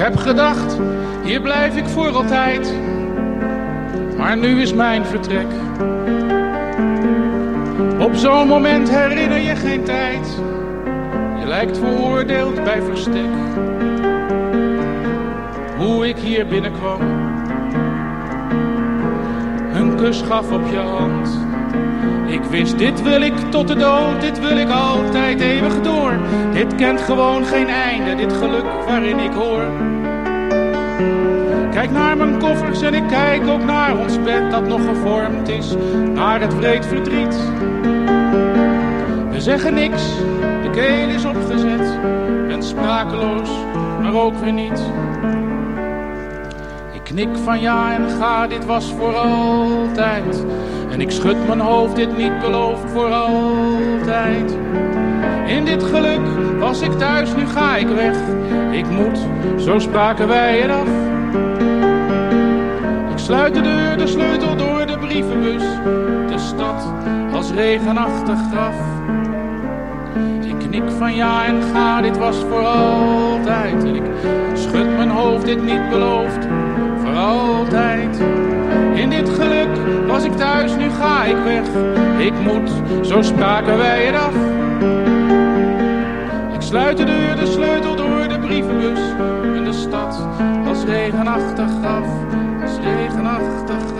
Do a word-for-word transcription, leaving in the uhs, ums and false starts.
heb gedacht, hier blijf ik voor altijd. Maar nu is mijn vertrek. Op zo'n moment herinner je geen tijd. Je lijkt veroordeeld bij verstek. Hoe ik hier binnenkwam. Een kus gaf op je hand. Ik wist, dit wil ik tot de dood, dit wil ik altijd eeuwig door. Dit kent gewoon geen einde, dit geluk waarin ik hoor. Kijk naar mijn koffers en ik kijk ook naar ons bed dat nog gevormd is, naar het wreed verdriet. We zeggen niks, de keel is opgezet, ben sprakeloos, maar ook weer niet. Ik knik van ja en ga, dit was voor altijd. En ik schud mijn hoofd, dit niet beloofd voor altijd. In dit geluk was ik thuis, nu ga ik weg. Ik moet, zo spraken wij het af. Ik sluit de deur, de sleutel door de brievenbus. De stad als regenachtig graf. Ik knik van ja en ga, dit was voor altijd. En ik schud mijn hoofd, dit niet beloofd voor altijd. In dit geluk was ik thuis, nu ga ik weg. Ik moet, zo spraken wij het af. Ik sluit de deur, de sleutel door de brievenbus. En de stad als regenachtig graf, als regenachtig graf.